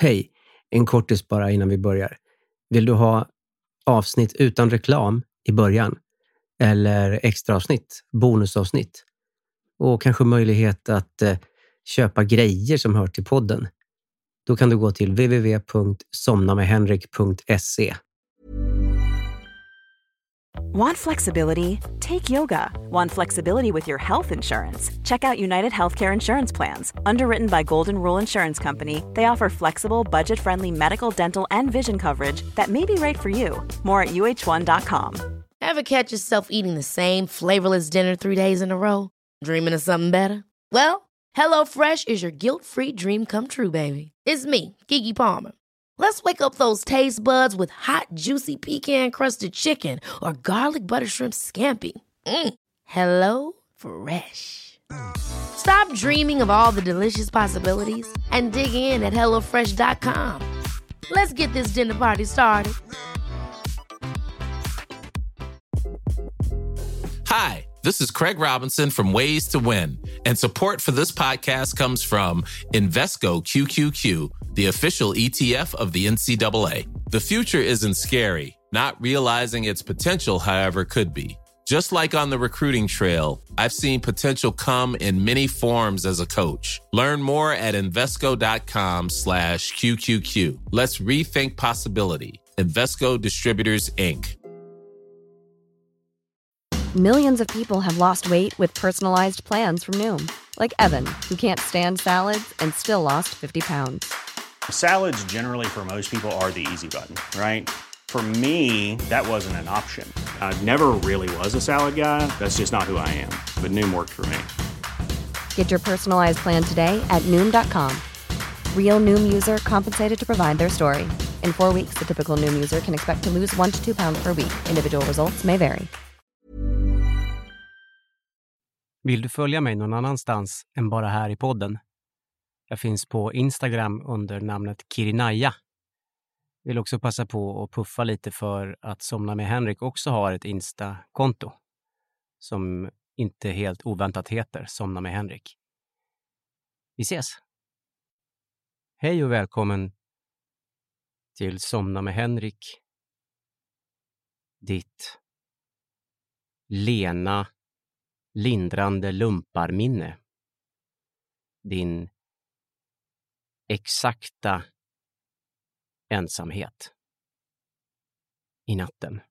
Hej, en kortis bara innan vi börjar. Vill du ha avsnitt utan reklam i början? Eller extra avsnitt, bonusavsnitt? Och kanske möjlighet att köpa grejer som hör till podden? Då kan du gå till www.somnamedhenrik.se. Want flexibility? Take yoga. Want flexibility with your health insurance? Check out United Healthcare Insurance Plans. Underwritten by Golden Rule Insurance Company, they offer flexible, budget-friendly medical, dental, and vision coverage that may be right for you. More at uh1.com. Ever catch yourself eating the same flavorless dinner 3 days in a row? Dreaming of something better? Well, HelloFresh is your guilt-free dream come true, baby. It's me, Keke Palmer. Let's wake up those taste buds with hot, juicy pecan-crusted chicken or garlic butter shrimp scampi. Hello Fresh. Stop dreaming of all the delicious possibilities and dig in at HelloFresh.com. Let's get this dinner party started. Hi, this is Craig Robinson from Ways to Win, and support for this podcast comes from Invesco QQQ, the official ETF of the NCAA. The future isn't scary. Not realizing its potential, however, could be. Just like on the recruiting trail, I've seen potential come in many forms as a coach. Learn more at Invesco.com/QQQ. Let's rethink possibility. Invesco Distributors, Inc. Millions of people have lost weight with personalized plans from Noom. Like Evan, who can't stand salads and still lost 50 pounds. Salads generally for most people are the easy button, right? For me, that wasn't an option. I never really was a salad guy. That's just not who I am. But Noom worked for me. Get your personalized plan today at Noom.com. Real Noom user compensated to provide their story. In 4 weeks, the typical Noom user can expect to lose 1 to 2 pounds per week. Individual results may vary. Vill du följa mig någon annanstans än bara här i podden? Jag finns på Instagram under namnet Kirinaya. Vill också passa på att puffa lite för att Somna med Henrik också har ett Insta-konto som inte helt oväntat heter Somna med Henrik. Vi ses! Hej och välkommen till Somna med Henrik. Ditt lena, lindrande lumparminne. Din exakta ensamhet i natten.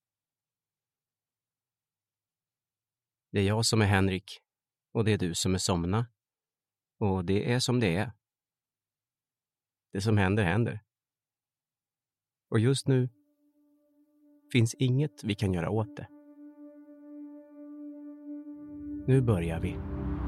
Det är jag som är Henrik och det är du som är Somna. Och det är som det är. Det som händer händer. Och just nu finns inget vi kan göra åt det. Nu börjar vi.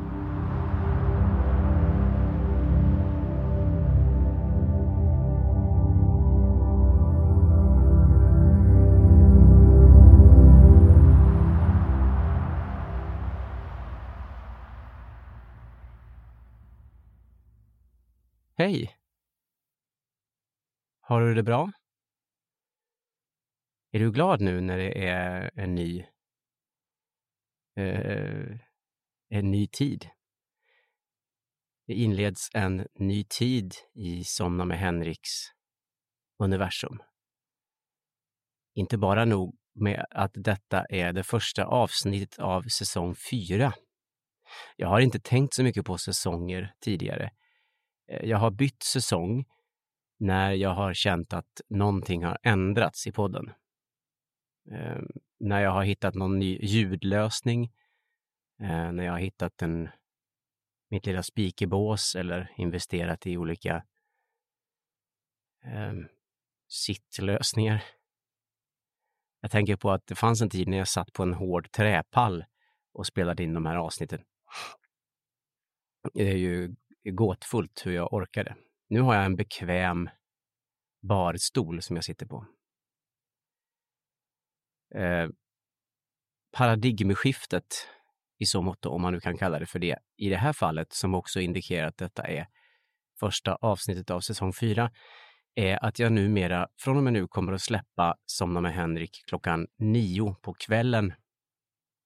Hej! Har du det bra? Är du glad nu när det är en ny tid? Det inleds en ny tid i Somna med Henriks universum. Inte bara nog med att detta är det första avsnittet av säsong 4. Jag har inte tänkt så mycket på säsonger tidigare. Jag har bytt säsong när jag har känt att någonting har ändrats i podden. När jag har hittat någon ny ljudlösning, när jag har hittat mitt lilla spikerbås eller investerat i olika sittlösningar. Jag tänker på att det fanns en tid när jag satt på en hård träpall och spelade in de här avsnitten. Det är ju gåtfullt hur jag orkade. Nu har jag en bekväm barstol som jag sitter på. Paradigmskiftet i så mått, om man nu kan kalla det för det, i det här fallet, som också indikerar att detta är första avsnittet av säsong 4, är att jag numera från och med nu kommer att släppa Somna med Henrik klockan 9 på kvällen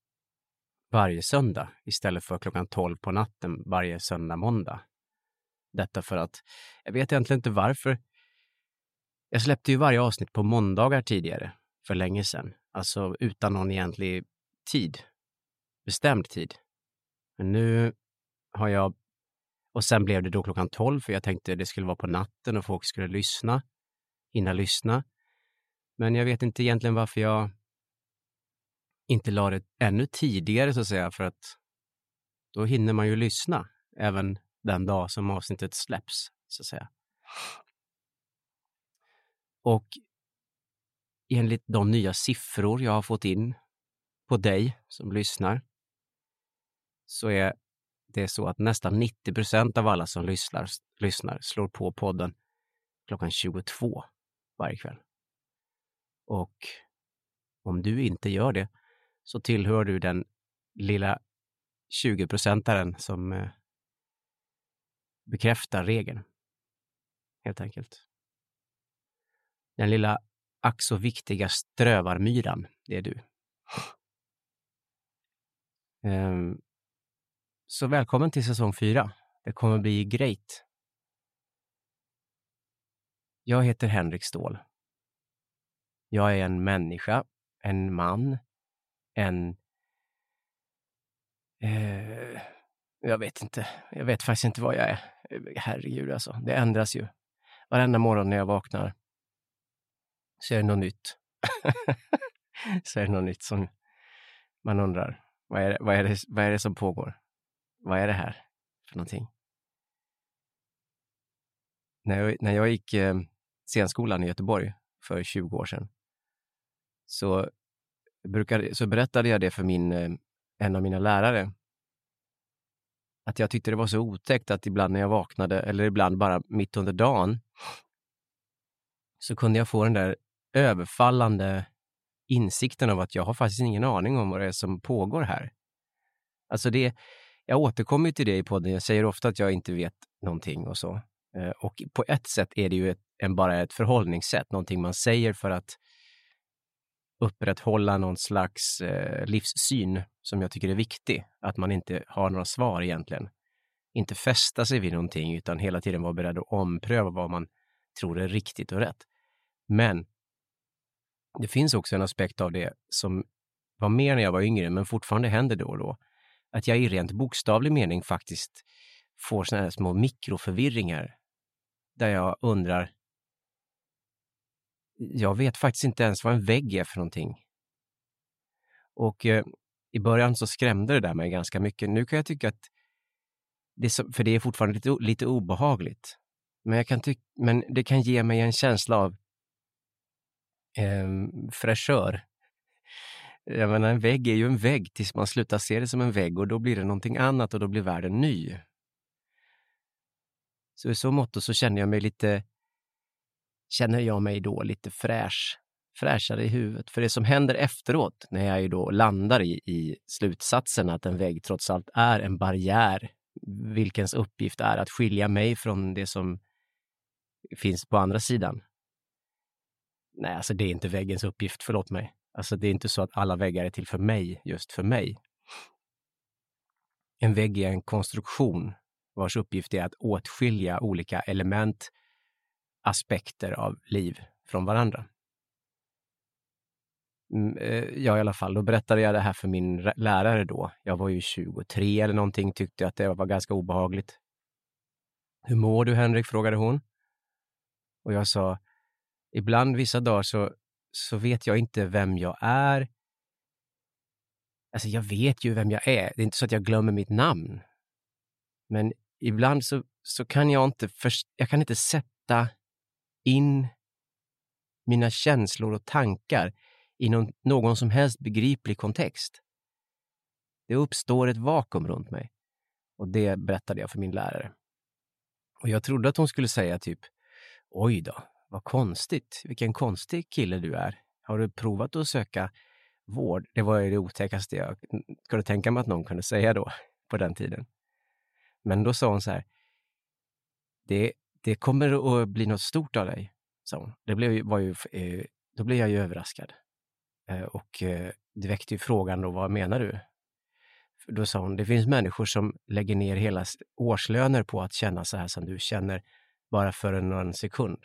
varje söndag istället för klockan 12 på natten varje söndag måndag. detta för att jag vet egentligen inte varför. Jag släppte ju varje avsnitt på måndagar tidigare, för länge sedan. Alltså utan någon egentlig tid. Bestämd tid. Men nu har jag... Och sen blev det då klockan 12, för jag tänkte det skulle vara på natten och folk skulle hinna lyssna. Men jag vet inte egentligen varför jag inte la det ännu tidigare, så att säga, för att då hinner man ju lyssna även den dag som avsnittet släpps, så att säga. Och enligt de nya siffror jag har fått in på dig som lyssnar, så är det så att nästan 90% av alla som lyssnar slår på podden klockan 22 varje kväll. Och om du inte gör det, så tillhör du den lilla 20%aren som bekräftar regeln. Helt enkelt. Den lilla ack så viktiga strövarmyran, det är du. Så välkommen till säsong 4. Det kommer bli great. Jag heter Henrik Ståhl. Jag är en människa, en man, jag vet inte. Jag vet faktiskt inte vad jag är. Herregud alltså. Det ändras ju. Varenda morgon när jag vaknar så är det något nytt. Så är det något nytt som man undrar. Vad är det som pågår? Vad är det här för någonting? När jag gick scenskolan i Göteborg för 20 år sedan så berättade jag det för en av mina lärare. Att jag tyckte det var så otäckt att ibland när jag vaknade, eller ibland bara mitt under dagen, så kunde jag få den där överfallande insikten av att jag har faktiskt ingen aning om vad det är som pågår här. Alltså jag återkommer till det i podden. Jag säger ofta att jag inte vet någonting och så. Och på ett sätt är det ju bara ett förhållningssätt. Någonting man säger för att upprätthålla någon slags livssyn som jag tycker är viktig. Att man inte har några svar egentligen. Inte fästa sig vid någonting, utan hela tiden vara beredd att ompröva vad man tror är riktigt och rätt. Men det finns också en aspekt av det som var mer när jag var yngre, men fortfarande händer då och då. Att jag i rent bokstavlig mening faktiskt får såna här små mikroförvirringar. Där jag undrar, jag vet faktiskt inte ens vad en vägg är för någonting. Och i början så skrämde det där mig ganska mycket. Nu kan jag tycka att för det är fortfarande lite obehagligt. Men det kan ge mig en känsla av fräschör. Jag menar, en vägg är ju en vägg tills man slutar se det som en vägg, och då blir det någonting annat och då blir världen ny. Så i så mått så känner jag mig då lite fräschare i huvudet. För det som händer efteråt, när jag ju då landar i slutsatsen att en vägg trots allt är en barriär, vilkens uppgift är att skilja mig från det som finns på andra sidan. Nej, alltså det är inte väggens uppgift, förlåt mig. Alltså det är inte så att alla väggar är till för mig, just för mig. En vägg är en konstruktion vars uppgift är att åtskilja olika element, aspekter av liv från varandra. Ja, i alla fall, då berättade jag det här för min lärare då. Jag var ju 23 eller någonting, tyckte att det var ganska obehagligt. Hur mår du, Henrik? Frågade hon. Och jag sa, ibland vissa dagar så vet jag inte vem jag är. Alltså jag vet ju vem jag är. Det är inte så att jag glömmer mitt namn. Men ibland så kan jag inte sätta in mina känslor och tankar i någon som helst begriplig kontext. Det uppstår ett vakuum runt mig. Och det berättade jag för min lärare. Och jag trodde att hon skulle säga typ, oj då, vad konstigt. Vilken konstig kille du är. Har du provat att söka vård? Det var ju det otäckaste jag kunde tänka mig att någon kunde säga då på den tiden. Men då sa hon så här, det kommer att bli något stort av dig, sa hon. Då blev jag ju överraskad. Och det väckte ju frågan då, vad menar du? Då sa hon, det finns människor som lägger ner hela årslöner på att känna så här som du känner bara för någon sekund.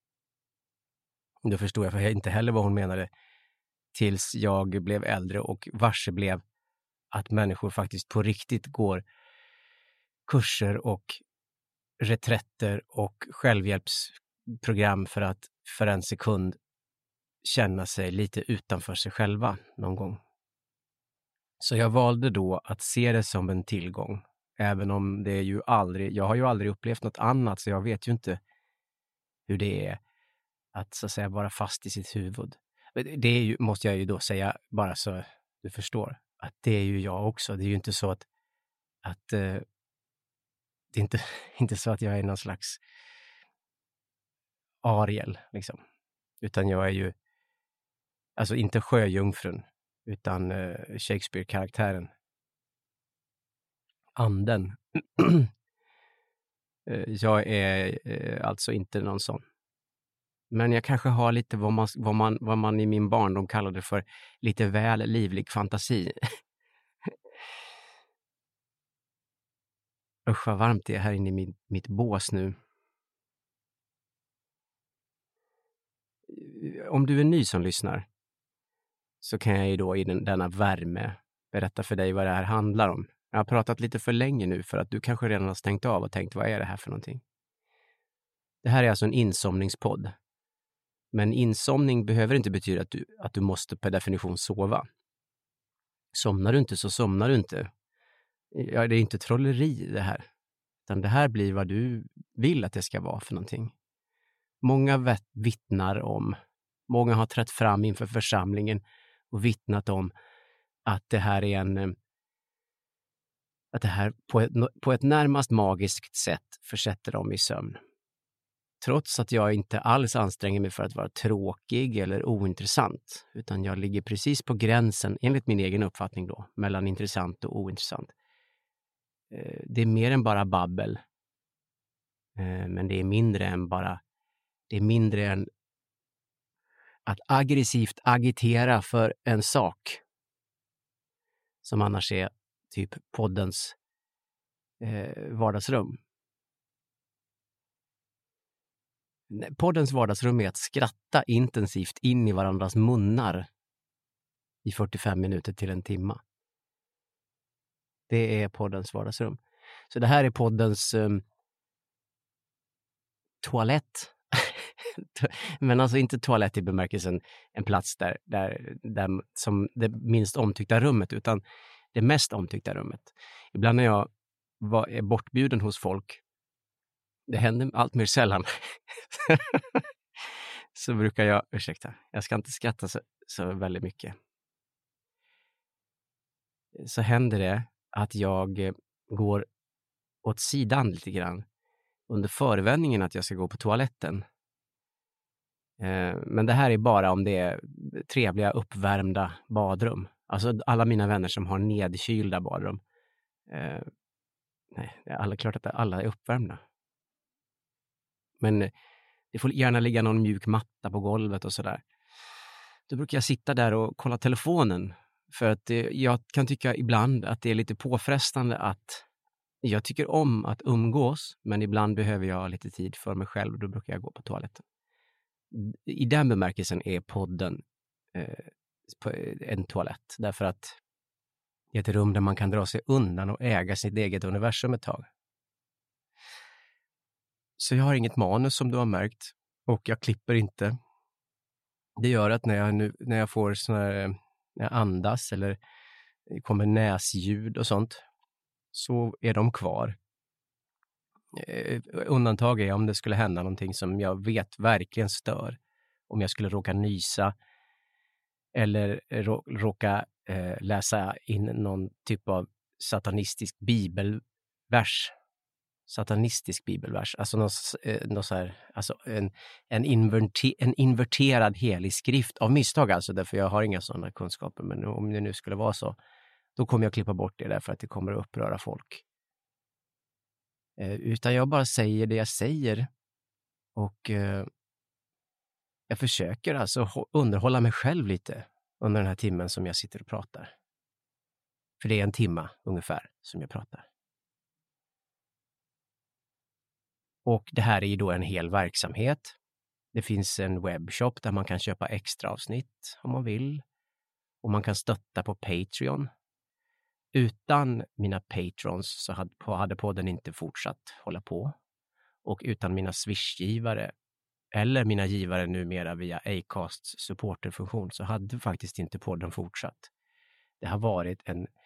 Då förstod jag för inte heller vad hon menade tills jag blev äldre och varse blev att människor faktiskt på riktigt går kurser och reträtter och självhjälpsprogram för att för en sekund känna sig lite utanför sig själva någon gång. Så jag valde då att se det som en tillgång. Även om det är ju aldrig, jag har ju aldrig upplevt något annat så jag vet ju inte hur det är att så att säga vara fast i sitt huvud. Det är ju, måste jag ju då säga bara så du förstår, att det är ju jag också. Det är ju inte så att det är inte så att jag är någon slags Ariel liksom. Utan jag är ju alltså inte sjöjungfrun utan Shakespeare-karaktären. Anden. Jag är alltså inte någon sån. Men jag kanske har lite vad man i min barndom kallade för lite väl livlig fantasi. Usch vad varmt det är här inne i mitt bås nu. Om du är ny som lyssnar så kan jag ju då i denna värme berätta för dig vad det här handlar om. Jag har pratat lite för länge nu för att du kanske redan har stängt av och tänkt vad är det här för någonting. Det här är alltså en insomningspodd. Men insomning behöver inte betyda att du måste per definition sova. Somnar du inte så somnar du inte. Ja, det är inte trolleri det här. Utan det här blir vad du vill att det ska vara för någonting. Många vittnar om, många har trätt fram inför församlingen och vittnat om att det här är att det här på ett närmast magiskt sätt försätter dem i sömn. Trots att jag inte alls anstränger mig för att vara tråkig eller ointressant, utan jag ligger precis på gränsen, enligt min egen uppfattning då, mellan intressant och ointressant. Det är mer än bara babbel, men det är mindre än att aggressivt agitera för en sak som annars är typ poddens vardagsrum. Poddens vardagsrum är att skratta intensivt in i varandras munnar i 45 minuter till en timme. Det är poddens vardagsrum. Så det här är poddens toalett. Men alltså inte toalett i bemärkelsen en plats där som det minst omtyckta rummet, utan det mest omtyckta rummet. Ibland när jag är bortbjuden hos folk, det händer allt mer sällan, så brukar jag ska inte skratta så väldigt mycket. Så händer det att jag går åt sidan lite grann under förevändningen att jag ska gå på toaletten. Men det här är bara om det är trevliga uppvärmda badrum. Alltså alla mina vänner som har nedkylda badrum. Nej, det är klart att alla är uppvärmda. Men det får gärna ligga någon mjuk matta på golvet och sådär. Då brukar jag sitta där och kolla telefonen. För att jag kan tycka ibland att det är lite påfrestande att jag tycker om att umgås. Men ibland behöver jag lite tid för mig själv och då brukar jag gå på toaletten. I den bemärkelsen är podden en toalett. Därför att det är ett rum där man kan dra sig undan och äga sitt eget universum ett tag. Så jag har inget manus som du har märkt. Och jag klipper inte. Det gör att när jag får såna här, när jag andas eller kommer näsljud och sånt, så är de kvar. Undantag är om det skulle hända någonting som jag vet verkligen stör. Om jag skulle råka nysa eller råka läsa in någon typ av satanistisk bibelvers. Alltså något så här, alltså en inverterad helig skrift av misstag, alltså därför jag har inga sådana kunskaper, men om det nu skulle vara så, då kommer jag klippa bort det därför att det kommer att uppröra folk. Utan jag bara säger det jag säger och jag försöker alltså underhålla mig själv lite under den här timmen som jag sitter och pratar. För det är en timma ungefär som jag pratar. Och det här är ju då en hel verksamhet. Det finns en webbshop där man kan köpa extra avsnitt om man vill. Och man kan stötta på Patreon. Utan mina patrons så hade podden inte fortsatt hålla på. Och utan mina Swish-givare eller mina givare numera via Acasts supporterfunktion så hade faktiskt inte podden fortsatt. Det har varit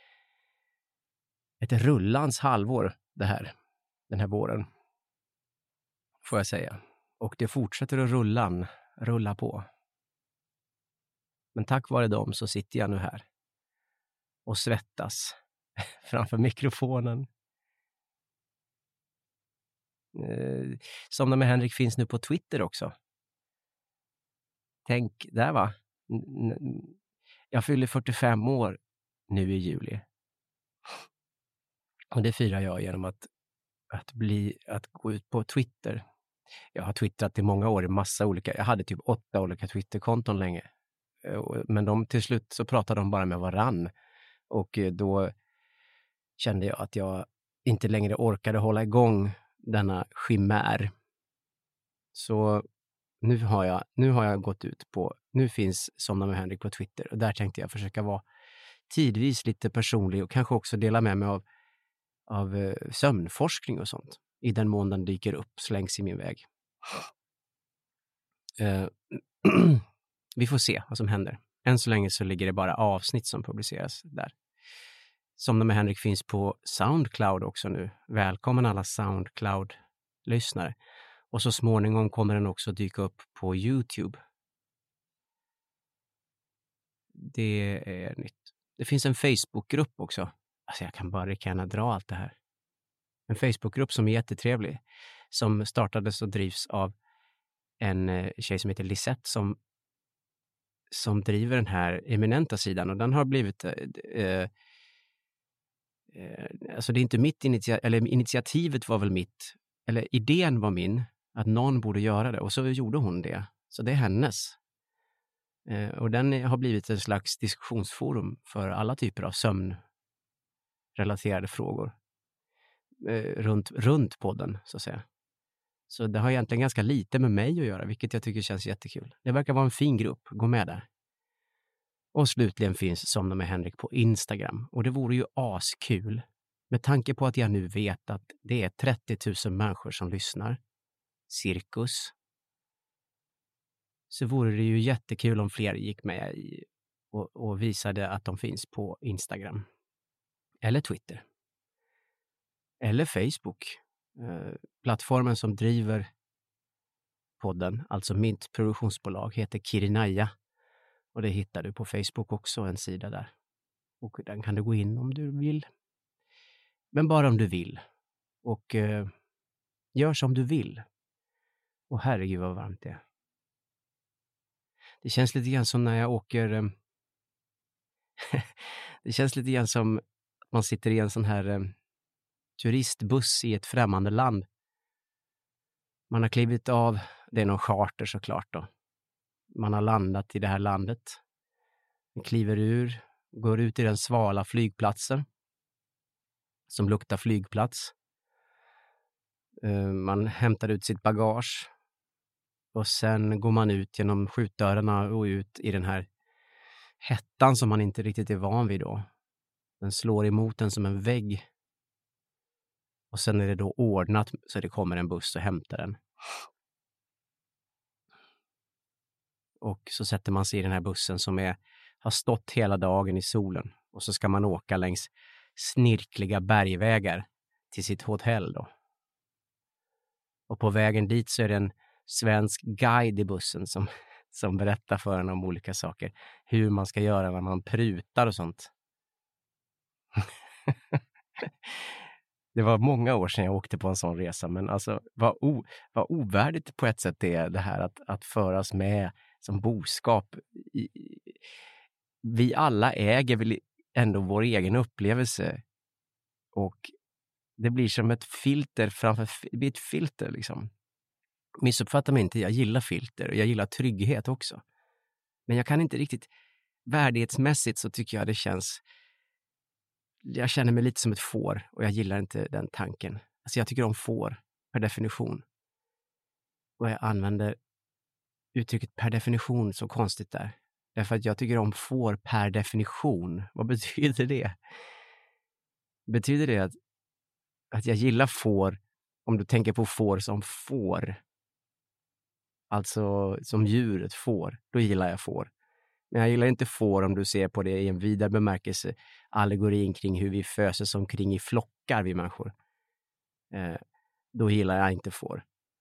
ett rullans halvår den här våren. Får jag säga. Och det fortsätter att rulla på. Men tack vare dem så sitter jag nu här och svettas framför mikrofonen. Somna med Henrik finns nu på Twitter också. Tänk, där va? Jag fyller 45 år nu i juli. Och det firar jag genom att gå ut på Twitter. Jag har twittrat i många år i massa olika. Jag hade typ 8 olika Twitterkonton länge. Men till slut så pratade de bara med varann. Och då kände jag att jag inte längre orkade hålla igång denna chimär. Så nu har jag gått ut på, nu finns Somna med Henrik på Twitter. Och där tänkte jag försöka vara tidvis lite personlig och kanske också dela med mig av sömnforskning och sånt. I den mån den dyker upp, slängs i min väg. Vi får se vad som händer. Än så länge så ligger det bara avsnitt som publiceras där. Somna med Henrik finns på Soundcloud också nu. Välkommen alla Soundcloud-lyssnare. Och så småningom kommer den också dyka upp på YouTube. Det är nytt. Det finns en Facebookgrupp också. Alltså jag kan bara gärna dra allt det här. En Facebookgrupp som är jättetrevlig. Som startades och drivs av en tjej som heter Lisette som driver den här eminenta sidan. Och den har blivit... alltså det är inte mitt initiativet var väl mitt. Eller idén var min. Att någon borde göra det. Och så gjorde hon det. Så det är hennes. Och den har blivit en slags diskussionsforum för alla typer av sömnrelaterade frågor. Runt podden, så att säga. Så det har egentligen ganska lite med mig att göra, vilket jag tycker känns jättekul. Det verkar vara en fin grupp, gå med där. Och slutligen finns Somna med Henrik på Instagram. Och det vore ju askul, med tanke på att jag nu vet att det är 30 000 människor som lyssnar. Cirkus. Så vore det ju jättekul om fler gick med och visade att de finns på Instagram. Eller Twitter. Eller Facebook. Plattformen som driver podden, alltså mitt produktionsbolag, heter Kirinaya. Och det hittar du på Facebook också, en sida där. Och den kan du gå in om du vill. Men bara om du vill. Och gör som du vill. Och herregud vad varmt det är. Det känns lite grann som när jag åker... det känns lite grann som att man sitter i en sån här turistbuss i ett främmande land. Man har klivit av, det är någon charter såklart då. Man har landat i det här landet. Man kliver ur, går ut i den svala flygplatsen. Som luktar flygplats. Man hämtar ut sitt bagage. Och sen går man ut genom skjutdörrarna och ut i den här hettan som man inte riktigt är van vid då. Den slår emot den som en vägg. Och sen är det då ordnat så det kommer en buss och hämtar den. Och så sätter man sig i den här bussen som har stått hela dagen i solen. Och så ska man åka längs snirkliga bergvägar till sitt hotell då. Och på vägen dit så är det en svensk guide i bussen som berättar för en om olika saker. Hur man ska göra när man prutar och sånt. Det var många år sedan jag åkte på en sån resa, men alltså vad ovärdigt på ett sätt det här att föras med som boskap. Vi alla äger väl ändå vår egen upplevelse och det blir som ett filter det blir ett filter liksom. Missuppfatta mig inte, jag gillar filter och jag gillar trygghet också. Men jag kan inte riktigt, värdighetsmässigt så tycker jag det känns jag känner mig lite som ett får och jag gillar inte den tanken. Alltså jag tycker om får per definition. Och jag använder uttrycket per definition så konstigt där. Därför att jag tycker om får per definition. Vad betyder det? Betyder det att jag gillar får om du tänker på får som får? Alltså som djuret får. Då gillar jag får. Men jag gillar inte får om du ser på det i en vidare bemärkelse. Allegorin kring hur vi föses omkring i flockar vi människor. Då gillar jag inte får.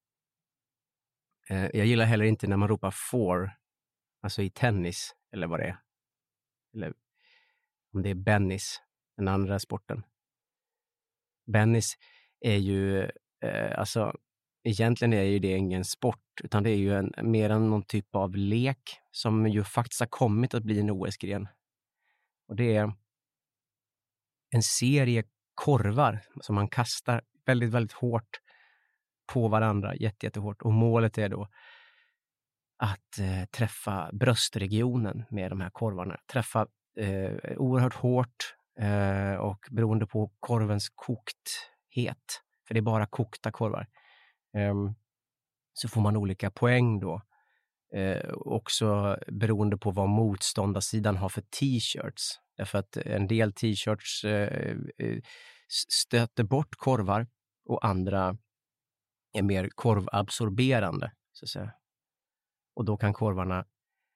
Jag gillar heller inte när man ropar four. Alltså i tennis eller vad det är. Eller om det är bennis. Den andra sporten. Bennis är ju alltså egentligen är ju det ingen sport utan det är ju mer än någon typ av lek som ju faktiskt har kommit att bli en OS-gren. Och det är en serie korvar som man kastar väldigt, väldigt hårt på varandra, jättehårt. Och målet är då att träffa bröstregionen med de här korvarna. Träffa oerhört hårt och beroende på korvens kokthet, för det är bara kokta korvar, så får man olika poäng då. Också beroende på vad motståndarsidan har för t-shirts. Därför att en del t-shirts stöter bort korvar och andra är mer korvabsorberande, så att säga. Och då kan korvarna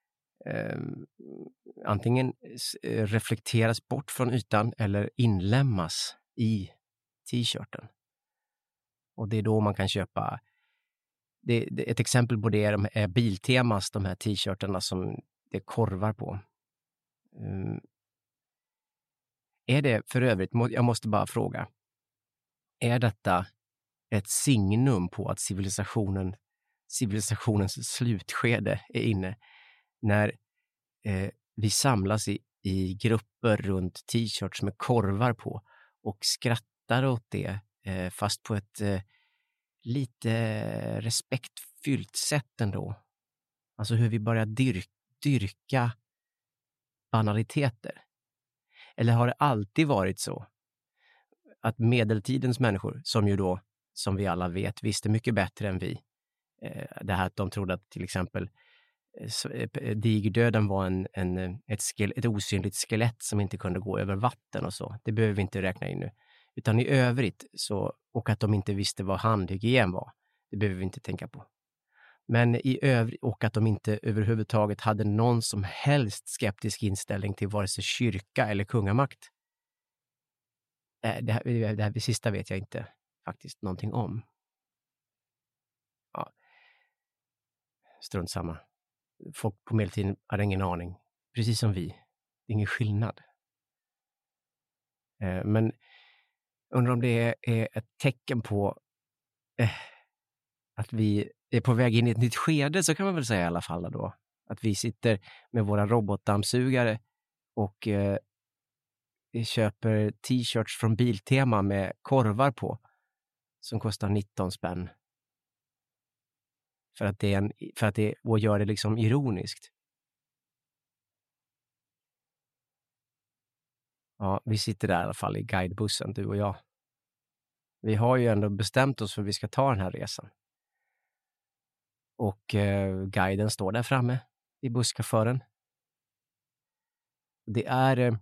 antingen reflekteras bort från ytan eller inlämmas i t-shirten. Och det är då man kan köpa. Ett exempel på det är Biltemas, de här t-shirtarna som det är korvar på. Är det för övrigt, jag måste bara fråga, är detta ett signum på att civilisationens slutskede är inne, när vi samlas i grupper runt t-shirts med korvar på och skrattar åt det, fast på ett lite respektfyllt sätt ändå. Alltså hur vi börjar dyrka banaliteter. Eller har det alltid varit så att medeltidens människor, som ju då, som vi alla vet, visste mycket bättre än vi. Det här att de trodde att till exempel digerdöden var ett osynligt skelett som inte kunde gå över vatten och så. Det behöver vi inte räkna in nu. Utan i övrigt så, och att de inte visste vad handhygien var. Det behöver vi inte tänka på. Men i övrigt, och att de inte överhuvudtaget hade någon som helst skeptisk inställning till vare sig kyrka eller kungamakt. Det här sista vet jag inte faktiskt någonting om. Ja. Strunt samma. Folk på medeltiden hade ingen aning. Precis som vi. Det är ingen skillnad. Men undrar om det är ett tecken på att vi är på väg in i ett nytt skede, så kan man väl säga i alla fall då. Att vi sitter med våra robotdammsugare och köper t-shirts från Biltema med korvar på som kostar 19 spänn. För att det och gör det liksom ironiskt. Ja, vi sitter där i alla fall i guidebussen, du och jag. Vi har ju ändå bestämt oss för att vi ska ta den här resan. Och guiden står där framme i busschauffören. Det är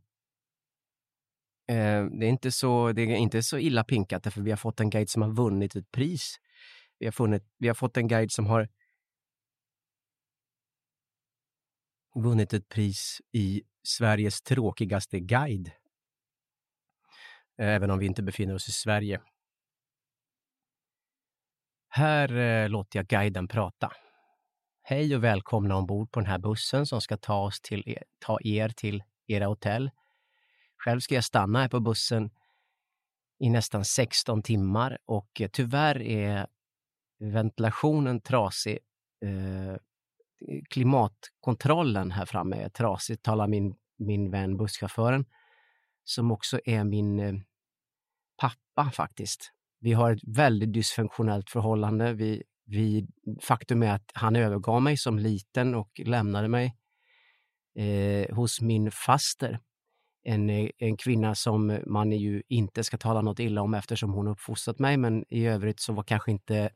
inte så illa pinkat, därför vi har fått en guide som har vunnit ett pris. Vi har fått en guide som har vunnit ett pris i Sveriges tråkigaste guide. Även om vi inte befinner oss i Sverige. Här låter jag guiden prata. Hej och välkomna ombord på den här bussen som ska ta er till era hotell. Själv ska jag stanna här på bussen i nästan 16 timmar och tyvärr är ventilationen trasig. Klimatkontrollen här framme är trasig, talar min vän busschauffören, som också är min pappa faktiskt. Vi har ett väldigt dysfunktionellt förhållande. Faktum är att han övergav mig som liten och lämnade mig hos min faster en kvinna som man ju inte ska tala något illa om eftersom hon uppfostrat mig, men i övrigt så var kanske inte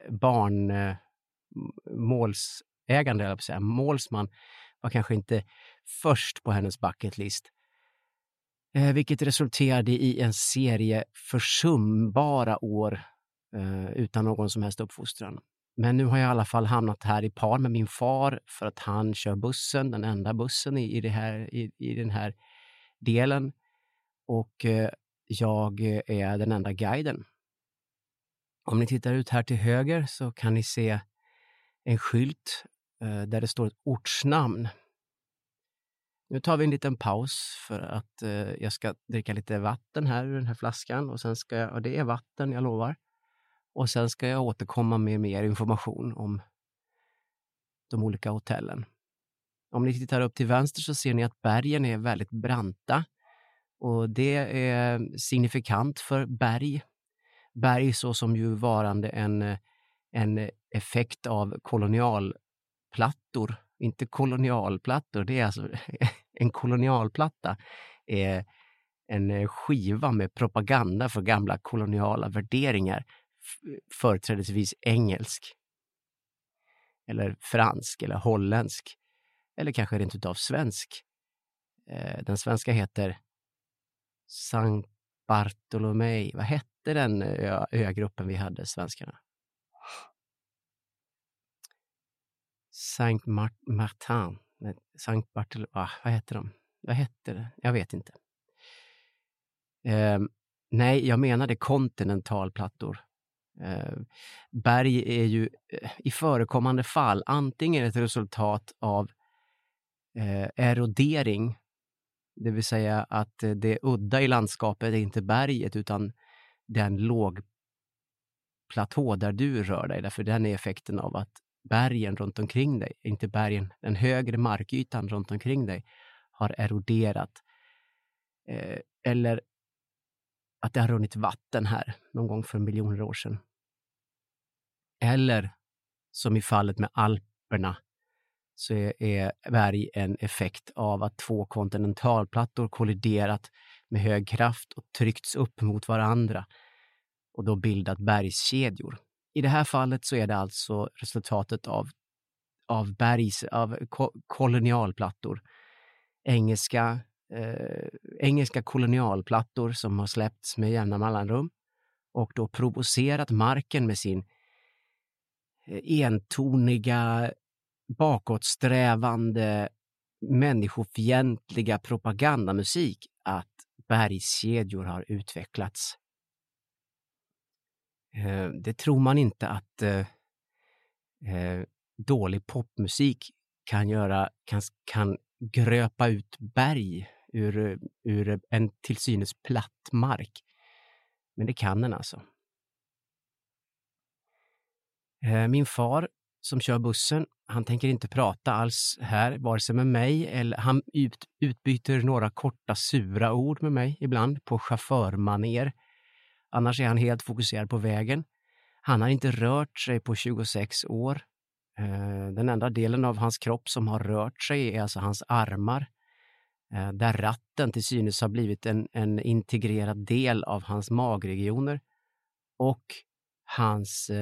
målsägande, eller säga, målsman var kanske inte först på hennes bucket list. Vilket resulterade i en serie försumbara år utan någon som helst uppfostran. Men nu har jag i alla fall hamnat här i par med min far för att han kör bussen, den enda bussen i den här delen. Och jag är den enda guiden. Om ni tittar ut här till höger så kan ni se en skylt där det står ett ortsnamn. Nu tar vi en liten paus för att jag ska dricka lite vatten här ur den här flaskan. Och sen och det är vatten, jag lovar. Och sen ska jag återkomma med mer information om de olika hotellen. Om ni tittar upp till vänster så ser ni att bergen är väldigt branta. Och det är signifikant för berg. Berg så som ju varande en effekt av kolonialplattor. Inte kolonialplattor, det är alltså en kolonialplatta är en skiva med propaganda för gamla koloniala värderingar, företrädesvis engelsk eller fransk eller holländsk eller kanske rent utav svensk. Den svenska heter Sankt Bartolomé. Vad hette den ögruppen vi hade, svenskarna? Sankt Martin. Sankt Bartolomé. Vad heter de? Vad hette det? Jag vet inte. Nej, jag menade kontinentalplattor. Berg är ju i förekommande fall antingen ett resultat av erodering, det vill säga att det udda i landskapet är inte berget utan den lågplatå där du rör dig, därför den är effekten av att bergen runt omkring dig, inte bergen, den högre markytan runt omkring dig har eroderat, eller att det har runnit vatten här någon gång för miljoner år sedan. Eller som i fallet med Alperna så är berg en effekt av att två kontinentalplattor kolliderat med hög kraft och tryckts upp mot varandra och då bildat bergskedjor. I det här fallet så är det alltså resultatet av kolonialplattor. Engelska kolonialplattor som har släppts med jämna mellanrum och då provocerat marken med sin entoniga, bakåtsträvande, människofientliga propagandamusik att bergskedjor har utvecklats. Det tror man inte att dålig popmusik kan gröpa ut berg ur en till synes platt mark. Men det kan den alltså. Min far som kör bussen, han tänker inte prata alls här, vare sig med mig eller han utbyter några korta sura ord med mig ibland på chaufförmaner. Annars är han helt fokuserad på vägen. Han har inte rört sig på 26 år. Den enda delen av hans kropp som har rört sig är alltså hans armar. Där ratten till synes har blivit en integrerad del av hans magregioner. Och hans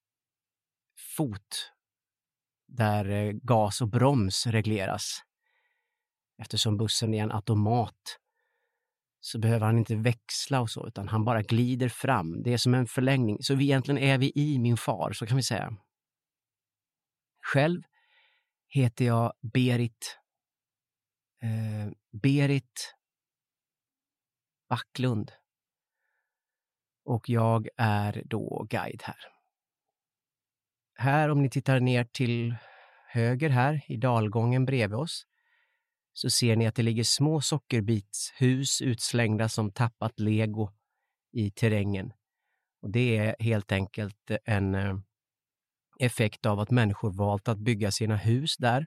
fot där gas och broms regleras. Eftersom bussen är en automat så behöver han inte växla och så, utan han bara glider fram. Det är som en förlängning. Så egentligen är vi i min far, så kan vi säga. Själv heter jag Berit Backlund. Och jag är då guide här. Här, om ni tittar ner till höger här i dalgången bredvid oss, så ser ni att det ligger små sockerbitshus utslängda som tappat lego i terrängen. Och det är helt enkelt en effekt av att människor valt att bygga sina hus där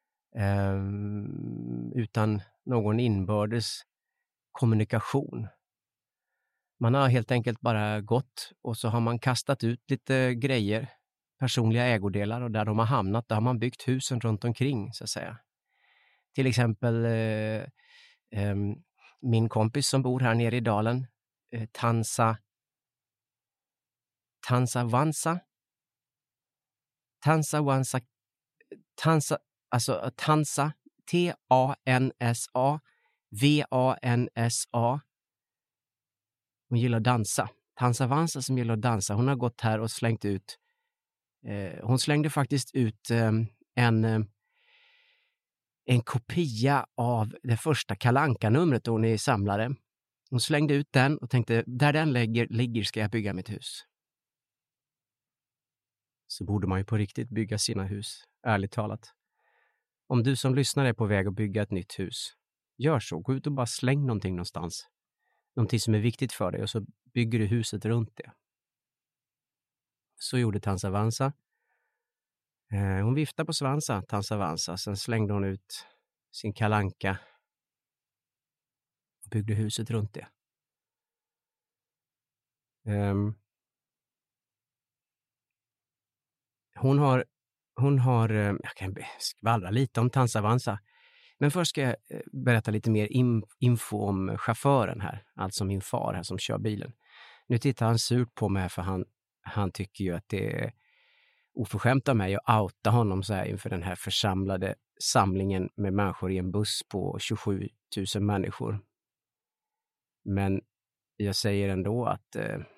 utan någon inbördes kommunikation. Man har helt enkelt bara gått och så har man kastat ut lite grejer, personliga ägodelar, och där de har hamnat, där har man byggt husen runt omkring så att säga. Till exempel min kompis som bor här nere i dalen, Tansa Vansa, Tansa, alltså Tansa, Tansa Vansa. Hon gillar att dansa. Tansa Vansa som gillar att dansa. Hon har gått här och slängt ut. Hon slängde faktiskt ut en kopia av det första Kalle Anka-numret då hon är samlare. Hon slängde ut den och tänkte, där den ligger ska jag bygga mitt hus. Så borde man ju på riktigt bygga sina hus, ärligt talat. Om du som lyssnar är på väg att bygga ett nytt hus, gör så. Gå ut och bara släng någonting någonstans. Någonting som är viktigt för dig och så bygger du huset runt det. Så gjorde Tansa Vansa. Hon viftade på svansa, Tansa Vansa. Sen slängde hon ut sin Kalle Anka och byggde huset runt det. Hon har, jag kan skvallra lite om Tansa Vansa. Men först ska jag berätta lite mer info om chauffören här. Alltså min far här som kör bilen. Nu tittar han surt på mig för han tycker ju att det är oförskämt av mig att outa honom så här inför den här församlade samlingen med människor i en buss på 27 000 människor. Men jag säger ändå att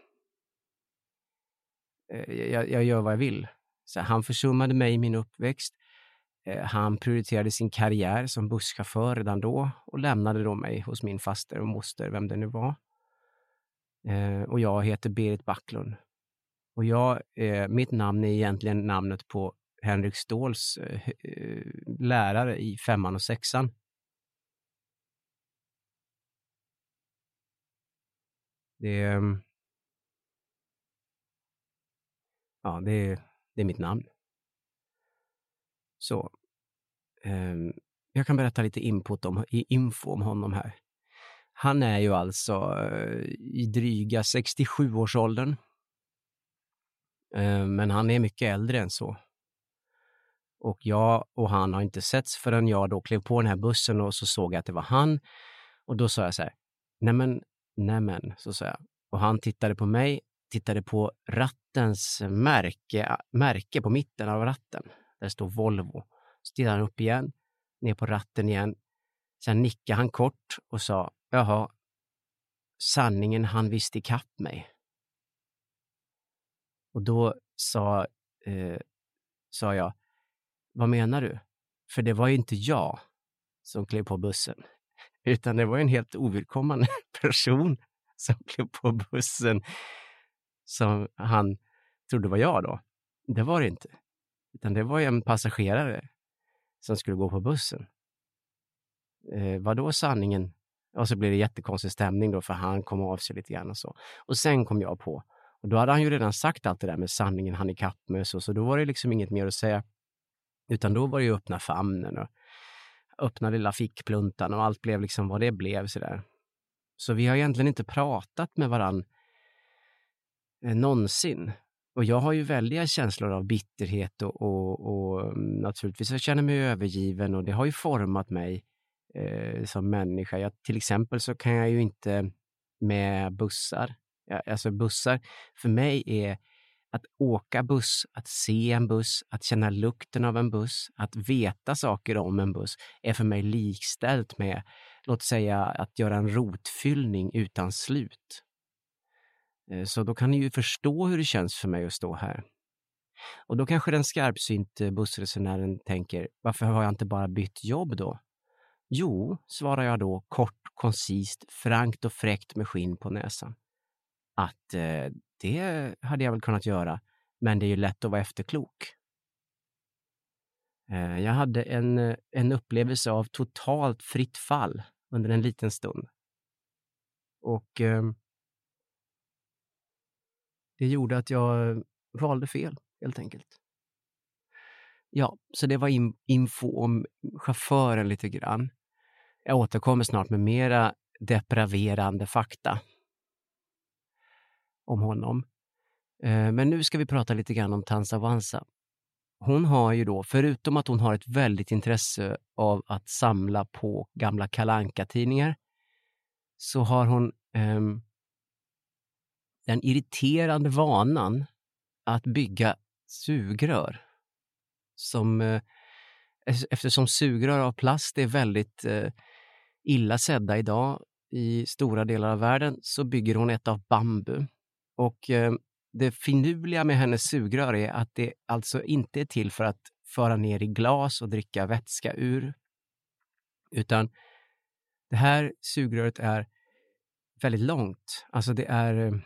jag gör vad jag vill. Så han försummade mig i min uppväxt. Han prioriterade sin karriär som busschaufför redan då och lämnade då mig hos min faster och moster, vem det nu var. Och jag heter Berit Backlund. Och mitt namn är egentligen namnet på Henrik Ståhls lärare i 5:an och 6:an. Det är mitt namn. Så jag kan berätta lite info om honom här. Han är ju alltså i dryga 67-årsåldern. Men han är mycket äldre än så. Och jag och han har inte setts förrän jag då klev på den här bussen och så såg jag att det var han. Och då sa jag så här, nämen, så sa jag. Och han tittade på mig, tittade på rattens märke på mitten av ratten. Där står Volvo. Så tittade han upp igen, ner på ratten igen. Sen nickade han kort och sa, jaha, sanningen han visste ikapp mig. Och då sa jag, vad menar du? För det var ju inte jag som klev på bussen. Utan det var en helt ovillkommande person som klev på bussen som han trodde var jag då. Det var det inte. Utan det var ju en passagerare som skulle gå på bussen. Vad då sanningen? Och så blev det jättekonstig stämning då för han kom av sig lite grann och så. Och sen kom jag på. Och då hade han ju redan sagt allt det där med sanningen han ikapp med så då var det liksom inget mer att säga. Utan då var det ju öppna famnen och öppna lilla fickpluntan och allt blev liksom vad det blev sådär. Så vi har egentligen inte pratat med varann någonsin. Och jag har ju väldiga känslor av bitterhet och naturligtvis jag känner mig övergiven och det har ju format mig som människa. Till exempel så kan jag ju inte med bussar. Alltså bussar för mig är att åka buss, att se en buss, att känna lukten av en buss, att veta saker om en buss är för mig likställt med, låt säga, att göra en rotfyllning utan slut. Så då kan ni ju förstå hur det känns för mig att stå här. Och då kanske den skarpsynt bussresenären tänker, varför har jag inte bara bytt jobb då? Jo, svarar jag då kort, koncist, frankt och fräckt med skinn på näsan. Att det hade jag väl kunnat göra, men det är ju lätt att vara efterklok. Jag hade en upplevelse av totalt fritt fall under en liten stund. Och det gjorde att jag valde fel, helt enkelt. Ja, så det var info om chauffören lite grann. Jag återkommer snart med mera depraverande fakta om honom. Men nu ska vi prata lite grann om Tansa Vansa. Hon har ju då, förutom att hon har ett väldigt intresse av att samla på gamla Kalle Anka-tidningar, så har hon den irriterande vanan att bygga sugrör. Eftersom sugrör av plast är väldigt illa sedda idag i stora delar av världen, så bygger hon ett av bambu. Och det finurliga med hennes sugrör är att det alltså inte är till för att föra ner i glas och dricka vätska ur. Utan det här sugröret är väldigt långt. Alltså det är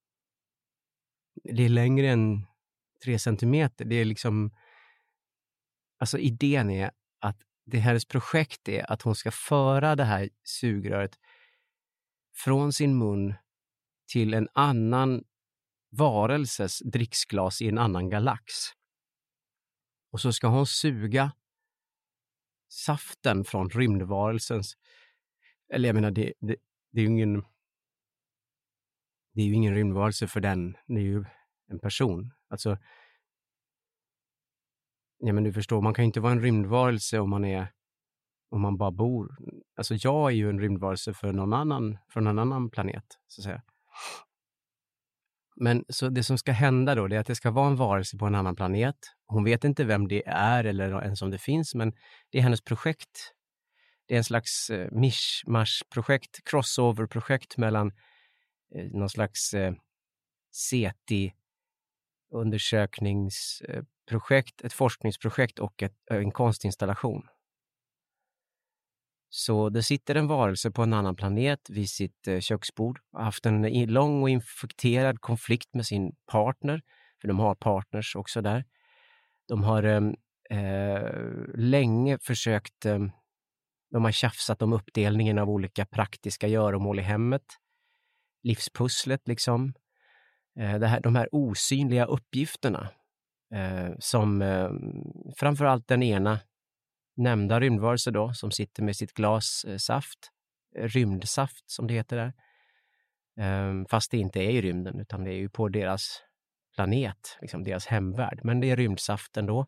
längre än 3 centimeter. Det är liksom, alltså idén är att hennes projekt är att hon ska föra det här sugröret från sin mun till en annan varelses dricksglas i en annan galax. Och så ska hon suga saften från rymdvarelsens, eller jag menar det är ju ingen rymdvarelse för den, det är ju en person. Alltså, ja men du förstår, man kan ju inte vara en rymdvarelse om man bara bor. Alltså jag är ju en rymdvarelse för från en annan planet, så att säga. Men så det som ska hända då, det är att det ska vara en varelse på en annan planet. Hon vet inte vem det är eller ens om det finns, men det är hennes projekt. Det är en slags mishmash-projekt, crossover-projekt mellan någon slags SETI-undersökningsprojekt, ett forskningsprojekt och en konstinstallation. Så det sitter en varelse på en annan planet vid sitt köksbord. Har haft en lång och infekterad konflikt med sin partner. För de har partners också där. De har länge försökt... de har tjafsat om uppdelningen av olika praktiska göromål i hemmet. Livspusslet liksom. De här osynliga uppgifterna. Som framförallt den ena nämnda rymdvarelse då, som sitter med sitt glas saft, rymdsaft som det heter där. Fast det inte är i rymden, utan det är ju på deras planet, liksom deras hemvärld. Men det är rymdsaft ändå.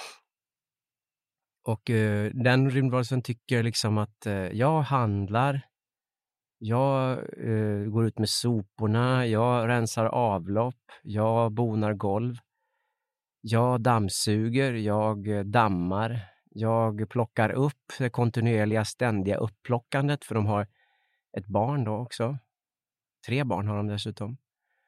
Och den rymdvarelsen tycker liksom att jag handlar, jag går ut med soporna, jag rensar avlopp, jag bonar golv, jag dammsuger, jag dammar. Jag plockar upp det kontinuerliga ständiga upplockandet, för de har ett barn då också. 3 barn har de dessutom.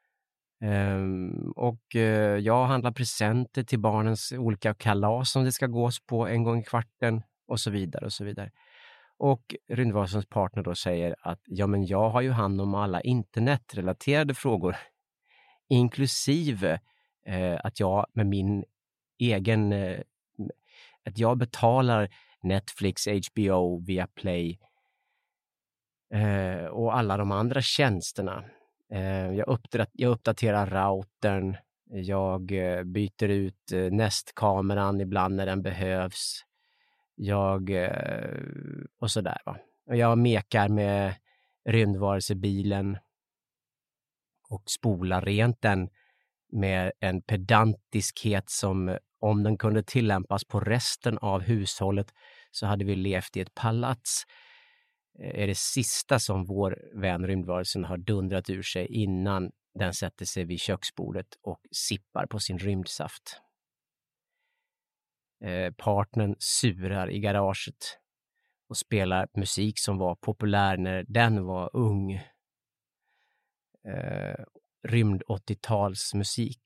Jag handlar presenter till barnens olika kalas som det ska gås på en gång i kvarten och så vidare och så vidare. Och rymdvarelsens partner då säger att ja, men jag har ju hand om alla internetrelaterade frågor, inklusive att jag med min egen att jag betalar Netflix, HBO, Viaplay och alla de andra tjänsterna. Jag uppdaterar routern, jag byter ut Nest-kameran ibland när den behövs. Och sådär va. Och jag mekar med rymdvarelsebilen och spolar rent den med en pedantiskhet som, om den kunde tillämpas på resten av hushållet, så hade vi levt i ett palats. Är det sista som vår vän rymdvarelsen har dundrat ur sig innan den sätter sig vid köksbordet och sippar på sin rymdsaft. Partnern surar i garaget och spelar musik som var populär när den var ung. Rymd 80-talsmusik.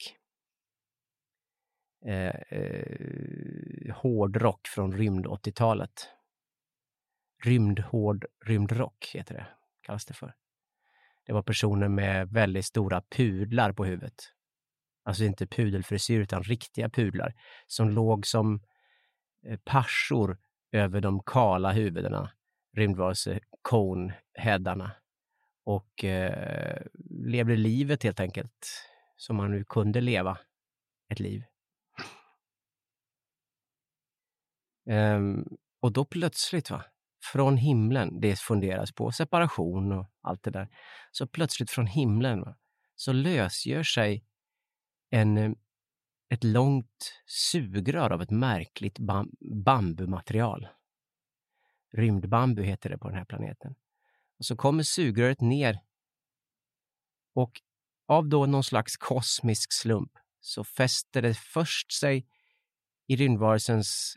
Hårdrock från rymd 80-talet. Rymdrock heter det, kallas det för. Det var personer med väldigt stora pudlar på huvudet. Alltså inte pudelfrisyr utan riktiga pudlar som låg som parsor över de kala huvudena, rymdvarelse-cone-headarna, och levde livet helt enkelt som man nu kunde leva ett liv. Och då plötsligt från himlen, det funderas på separation och allt det där, så plötsligt från himlen så lösgör sig ett långt sugrör av ett märkligt bambumaterial. Rymdbambu heter det på den här planeten. så kommer sugröret ner och av då någon slags kosmisk slump så fäster det först sig i rymdvarelsens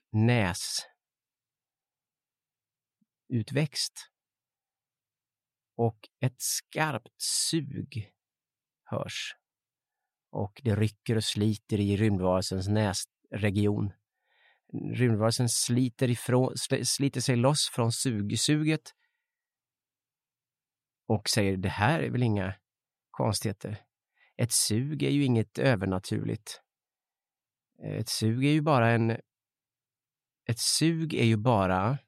näsutväxt. Och ett skarpt sug hörs. Och det rycker och sliter i rymdvarelsens näsregion. Rymdvarelsen sliter sig loss från suget. Och säger, det här är väl inga konstigheter. Ett sug är ju inget övernaturligt. Ett sug är ju bara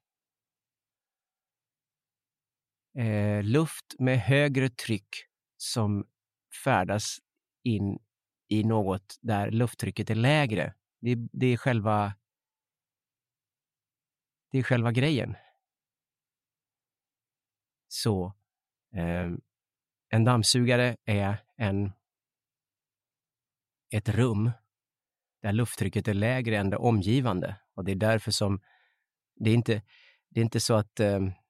luft med högre tryck som färdas in i något där lufttrycket är lägre. Det är själva grejen. Så en dammsugare är ett rum där lufttrycket är lägre än det omgivande. Och det är därför som det är inte så att